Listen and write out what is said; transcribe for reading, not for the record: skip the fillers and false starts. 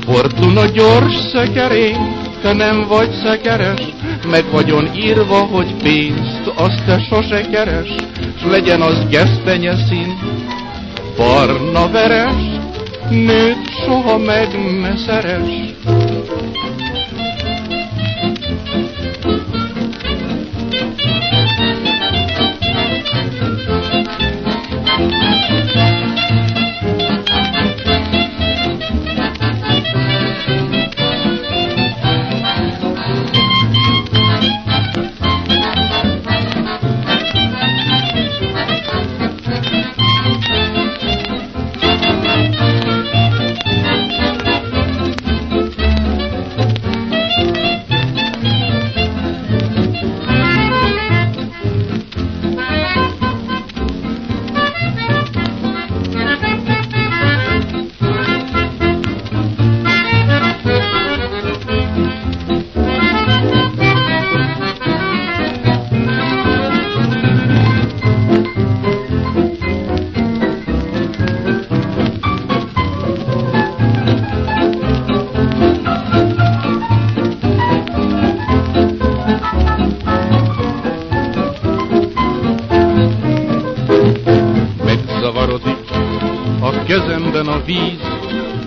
Fortuna gyors szekerény, te nem vagy szekeres, meg vagyon írva, hogy pénzt azt te sose keres, s legyen az gesztenye szín, barna-veres, nőt soha meg ne szeres. Zavarodik a kezemben a víz,